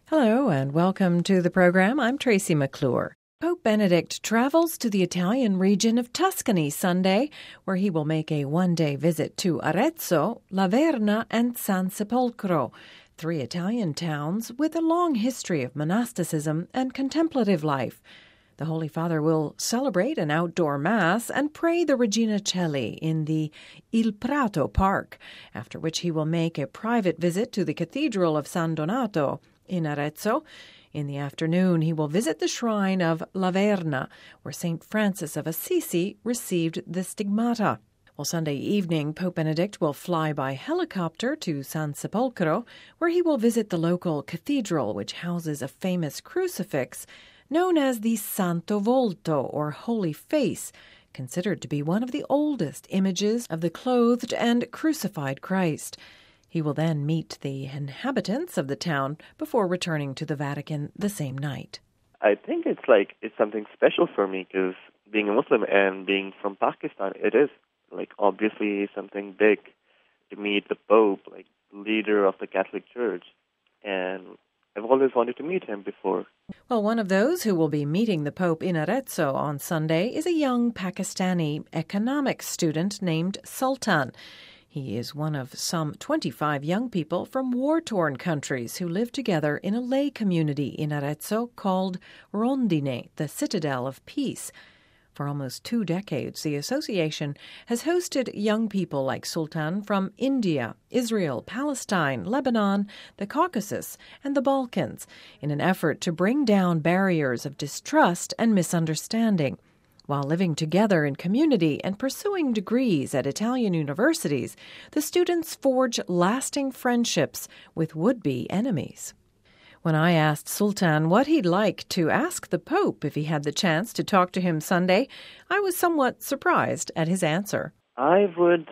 Hello and welcome to the program. I'm Tracy McClure. Pope Benedict travels to the Italian region of Tuscany Sunday, where he will make a one-day visit to Arezzo, Laverna, and San Sepolcro, three Italian towns with a long history of monasticism and contemplative life. The Holy Father will celebrate an outdoor Mass and pray the Regina Coeli in the Il Prato Park, after which he will make a private visit to the Cathedral of San Donato in Arezzo. In the afternoon, he will visit the shrine of Laverna, where St. Francis of Assisi received the stigmata. Well, Sunday evening, Pope Benedict will fly by helicopter to San Sepolcro, where he will visit the local cathedral, which houses a famous crucifix known as the Santo Volto, or Holy Face, considered to be one of the oldest images of the clothed and crucified Christ. He will then meet the inhabitants of the town before returning to the Vatican the same night. I think it's something special for me because being a Muslim and being from Pakistan, it is obviously something big to meet the Pope, leader of the Catholic Church, and I've always wanted to meet him before. Well, one of those who will be meeting the Pope in Arezzo on Sunday is a young Pakistani economics student named Sultan. He is one of some 25 young people from war-torn countries who live together in a lay community in Arezzo called Rondine, the Citadel of Peace. For almost 2 decades, the association has hosted young people like Sultan from India, Israel, Palestine, Lebanon, the Caucasus, and the Balkans in an effort to bring down barriers of distrust and misunderstanding. While living together in community and pursuing degrees at Italian universities, the students forge lasting friendships with would-be enemies. When I asked Sultan what he'd like to ask the Pope if he had the chance to talk to him Sunday, I was somewhat surprised at his answer. I would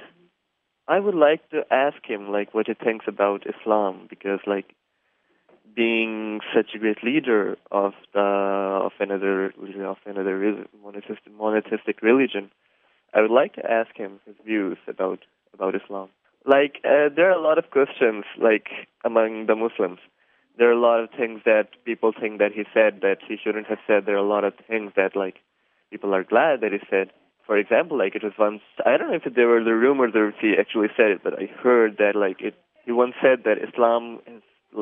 like to ask him what he thinks about Islam, because being such a great leader of another monotheistic religion, I would like to ask him his views about Islam. There are a lot of questions among the Muslims. There are a lot of things that people think that he said that he shouldn't have said. There are a lot of things that people are glad that he said. For example, it was once, I don't know if there were the rumors or if he actually said it, but I heard that he once said that Islam is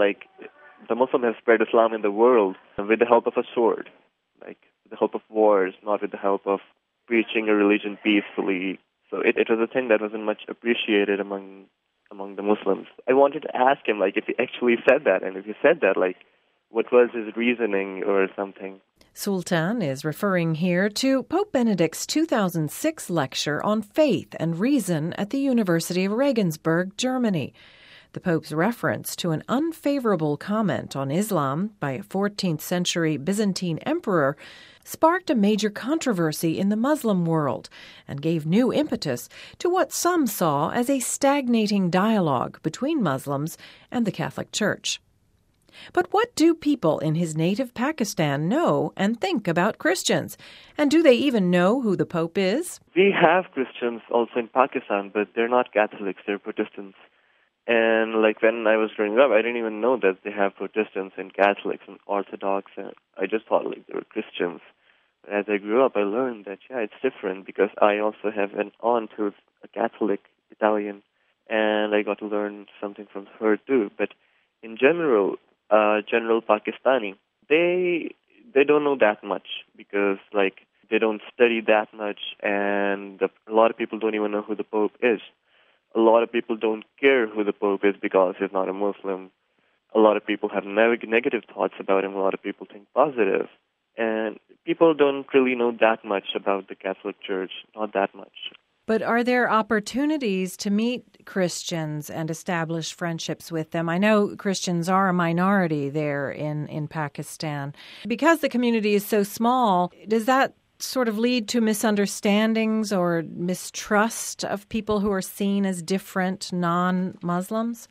the Muslim has spread Islam in the world with the help of a sword, with the help of wars, not with the help of preaching a religion peacefully. So it was a thing that wasn't much appreciated among the Muslims. I wanted to ask him if he actually said that, and if he said that, what was his reasoning or something. Sultan is referring here to Pope Benedict's 2006 lecture on faith and reason at the University of Regensburg, Germany. The Pope's reference to an unfavorable comment on Islam by a 14th century Byzantine emperor sparked a major controversy in the Muslim world and gave new impetus to what some saw as a stagnating dialogue between Muslims and the Catholic Church. But what do people in his native Pakistan know and think about Christians? And do they even know who the Pope is? We have Christians also in Pakistan, but they're not Catholics, they're Protestants. And when I was growing up, I didn't even know that they have Protestants and Catholics and Orthodox. And I just thought they were Christians. But as I grew up, I learned that, it's different, because I also have an aunt who's a Catholic Italian, and I got to learn something from her too. But in general, general Pakistani, they don't know that much, because they don't study that much, and a lot of people don't even know who the Pope is. A lot of people don't care who the Pope is because he's not a Muslim. A lot of people have negative thoughts about him. A lot of people think positive. And people don't really know that much about the Catholic Church, not that much. But are there opportunities to meet Christians and establish friendships with them? I know Christians are a minority there in Pakistan. Because the community is so small, does that sort of lead to misunderstandings or mistrust of people who are seen as different non-Muslims?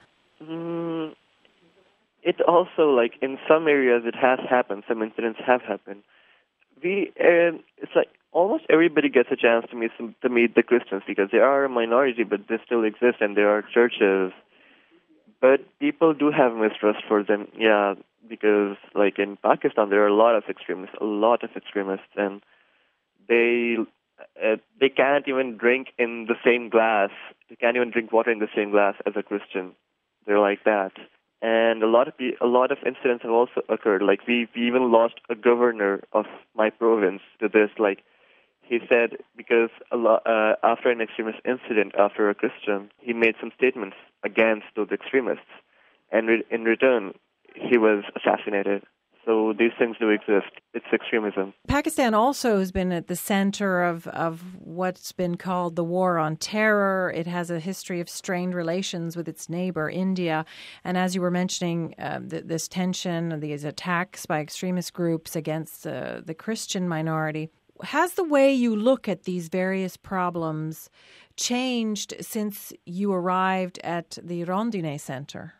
It also, in some areas it has happened, some incidents have happened. It's almost everybody gets a chance to meet the Christians, because they are a minority, but they still exist, and there are churches. But people do have mistrust for them. Yeah, because, like in Pakistan, there are a lot of extremists, and they they can't even drink in the same glass. They can't even drink water in the same glass as a Christian. They're like that. And a lot of incidents have also occurred. Like we even lost a governor of my province to this. Like he said, because after an extremist incident, after a Christian, he made some statements against those extremists, and in return, he was assassinated. So these things do exist. It's extremism. Pakistan also has been at the center of what's been called the war on terror. It has a history of strained relations with its neighbor, India. And as you were mentioning, this tension, these attacks by extremist groups against the Christian minority. Has the way you look at these various problems changed since you arrived at the Rondinet Center?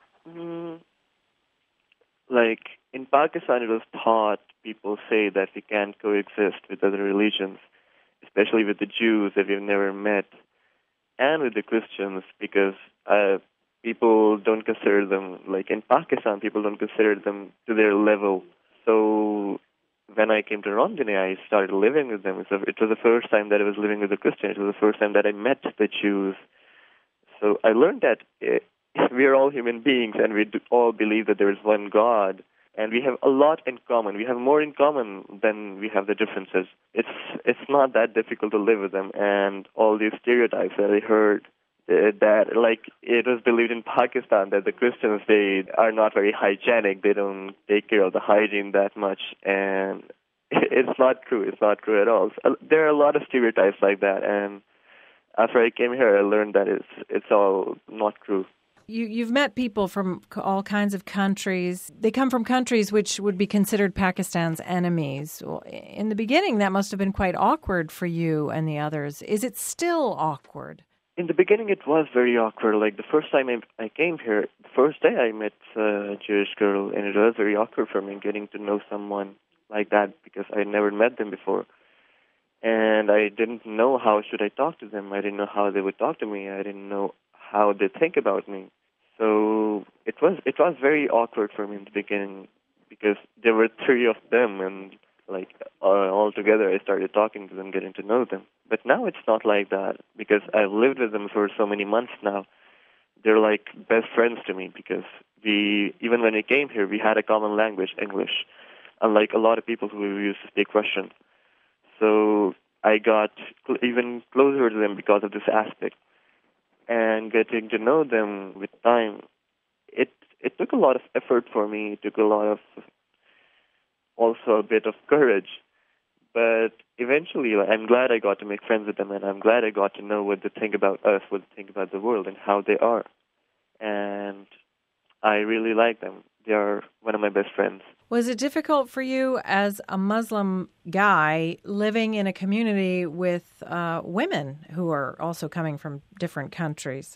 Like in Pakistan, it was taught, people say that we can't coexist with other religions, especially with the Jews that we've never met, and with the Christians, because people don't consider them, like in Pakistan, people don't consider them to their level. So when I came to Rondinet, I started living with them. It was the first time that I was living with a Christian. It was the first time that I met the Jews. So I learned that we are all human beings, and we all believe that there is one God, and we have a lot in common. We have more in common than we have the differences. It's not that difficult to live with them, and all these stereotypes that I heard, that like it was believed in Pakistan that the Christians, they are not very hygienic. They don't take care of the hygiene that much, and it's not true. It's not true at all. So, there are a lot of stereotypes like that, and after I came here, I learned that it's all not true. You've met people from all kinds of countries. They come from countries which would be considered Pakistan's enemies. In the beginning, that must have been quite awkward for you and the others. Is it still awkward? In the beginning, it was very awkward. Like the first time I came here, the first day I met a Jewish girl, and it was very awkward for me getting to know someone like that because I had never met them before. And I didn't know how should I talk to them. I didn't know how they would talk to me. I didn't know how they think about me. So it was very awkward for me in the beginning because there were 3 of them, and like all together I started talking to them, getting to know them. But now it's not like that because I've lived with them for so many months now. They're like best friends to me because even when I came here, we had a common language, English, unlike a lot of people who used to speak Russian. So I got even closer to them because of this aspect. And getting to know them with time, it took a lot of effort for me. It took a lot of, also a bit of courage. But eventually, I'm glad I got to make friends with them, and I'm glad I got to know what they think about us, what they think about the world, and how they are. And I really like them. They are one of my best friends. Was it difficult for you as a Muslim guy living in a community with women who are also coming from different countries?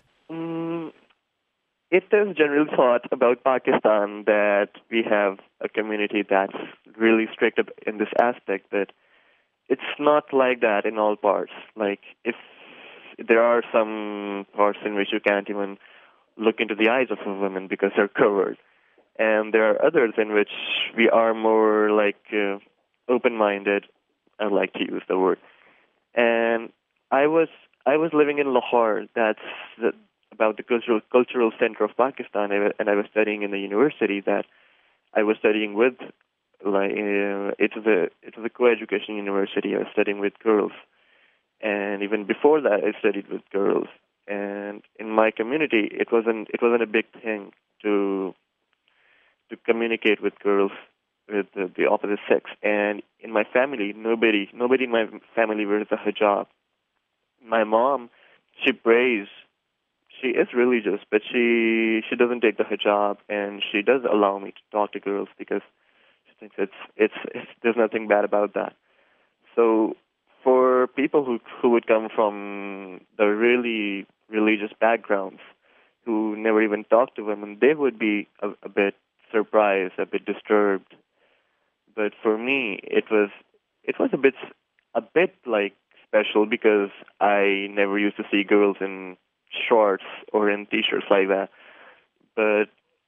It is generally thought about Pakistan that we have a community that's really strict in this aspect, but it's not like that in all parts. Like, if there are some parts in which you can't even look into the eyes of a woman because they're covered. And there are others in which we are more like open-minded. I like to use the word. And I was living in Lahore. That's about the cultural center of Pakistan, and I was studying in the university that I was studying with. Like it was a co-education university. I was studying with girls, and even before that, I studied with girls. And in my community, it wasn't a big thing to communicate with girls with the opposite sex. And in my family, nobody in my family wears a hijab. My mom, she prays. She is religious, but she doesn't take the hijab, and she does allow me to talk to girls because she thinks it's there's nothing bad about that. So for people who would come from the really religious backgrounds, who never even talk to women, they would be a bit surprised, a bit disturbed. But for me, it was a bit like special because I never used to see girls in shorts or in t-shirts like that. But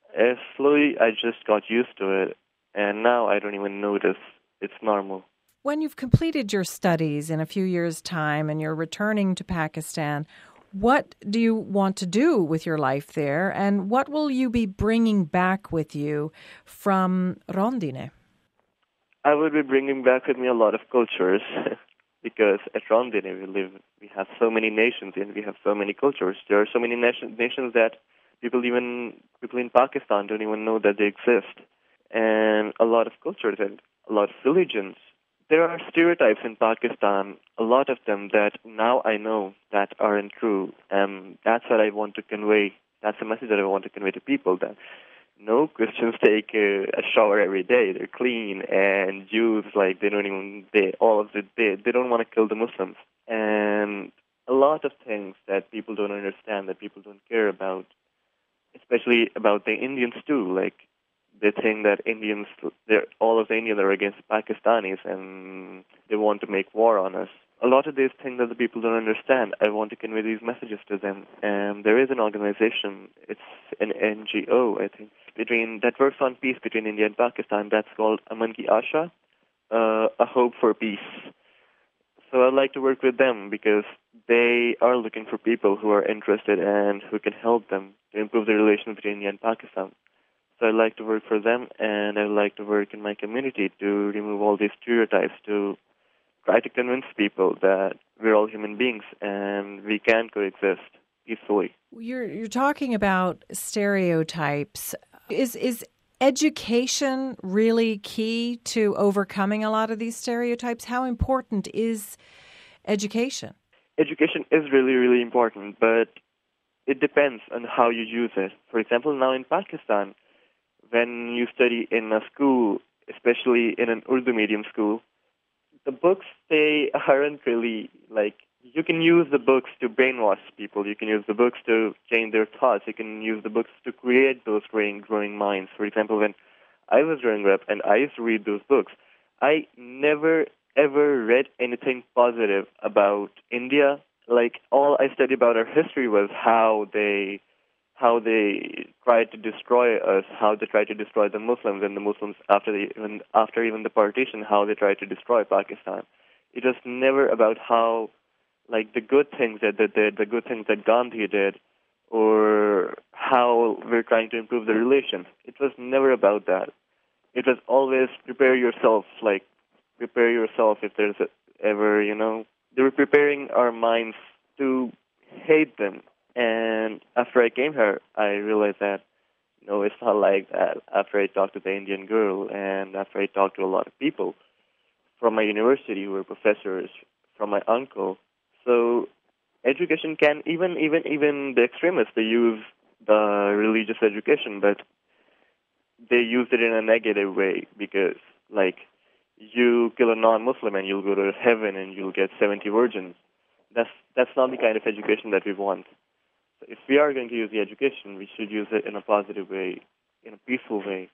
Slowly, I just got used to it, and now I don't even notice. It's normal. When you've completed your studies in a few years' time and you're returning to Pakistan, what do you want to do with your life there, and what will you be bringing back with you from Rondine? I would be bringing back with me a lot of cultures because at Rondine we have so many nations and we have so many cultures. There are so many nations that people in Pakistan don't even know that they exist, and a lot of cultures and a lot of religions. There are stereotypes in Pakistan, a lot of them that now I know that aren't true, and that's what I want to convey. That's the message that I want to convey to people, that no, Christians take a shower every day. They're clean, and Jews, like, they don't want to kill the Muslims. And a lot of things that people don't understand, that people don't care about, especially about the Indians too. Like, they think that all of the Indians are against Pakistanis, and they want to make war on us. A lot of these things that the people don't understand, I want to convey these messages to them. And there is an organization, it's an NGO, I think, that works on peace between India and Pakistan. That's called Aman Ki Asha, a hope for peace. So I'd like to work with them because they are looking for people who are interested and who can help them to improve the relations between India and Pakistan. So I'd like to work for them, and I'd like to work in my community to remove all these stereotypes, to try to convince people that we're all human beings and we can coexist peacefully. You're talking about stereotypes. Is education really key to overcoming a lot of these stereotypes? How important is education? Education is really, really important, but it depends on how you use it. For example, now in Pakistan, when you study in a school, especially in an Urdu medium school, the books, they aren't really like, you can use the books to brainwash people. You can use the books to change their thoughts. You can use the books to create those growing minds. For example, when I was growing up and I used to read those books, I never, ever read anything positive about India. Like, all I studied about our history was how they tried to destroy us, how they tried to destroy the Muslims, and the Muslims after even the partition, how they tried to destroy Pakistan. It was never about how, like, the good things that they did, the good things that Gandhi did, or how we're trying to improve the relations. It was never about that. It was always prepare yourself if there's ever, they were preparing our minds to hate them. And after I came here, I realized that, no, it's not like that. After I talked to the Indian girl, and after I talked to a lot of people from my university who were professors, from my uncle, so education can, even the extremists, they use the religious education, but they use it in a negative way because, like, you kill a non-Muslim and you'll go to heaven and you'll get 70 virgins. That's not the kind of education that we want. So if we are going to use the education, we should use it in a positive way, in a peaceful way,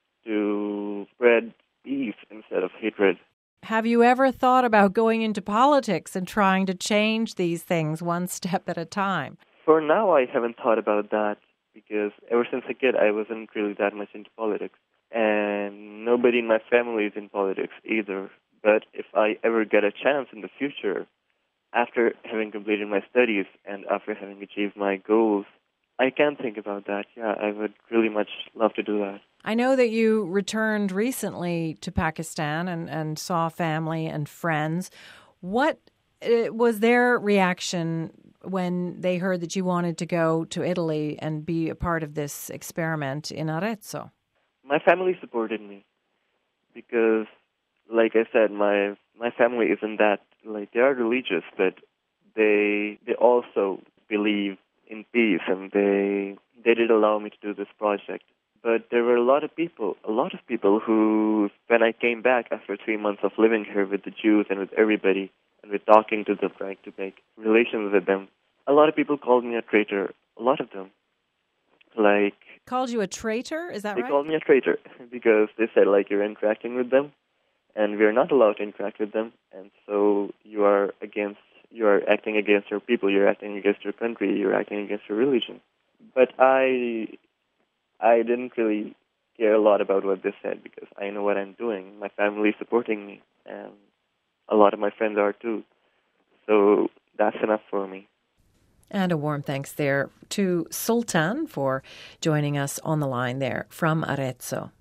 to spread peace instead of hatred. Have you ever thought about going into politics and trying to change these things one step at a time? For now, I haven't thought about that because ever since a kid, I wasn't really that much into politics. And nobody in my family is in politics either. But if I ever get a chance in the future, after having completed my studies and after having achieved my goals, I can think about that. Yeah, I would really much love to do that. I know that you returned recently to Pakistan and saw family and friends. What was their reaction when they heard that you wanted to go to Italy and be a part of this experiment in Arezzo? My family supported me because, like I said, my family isn't that, like, they are religious, but they also believe in peace, and they did allow me to do this project. But there were a lot of people who, when I came back after 3 months of living here with the Jews and with everybody, and with talking to them, trying to make relations with them, a lot of people called me a traitor. A lot of them. Like... Called you a traitor? Is that right? They called me a traitor because they said, like, you're interacting with them, and we're not allowed to interact with them, and so you are acting against your people, you're acting against your country, you're acting against your religion. But I I didn't really care a lot about what they said because I know what I'm doing. My family is supporting me, and a lot of my friends are too. So that's enough for me. And a warm thanks there to Sultan for joining us on the line there from Arezzo.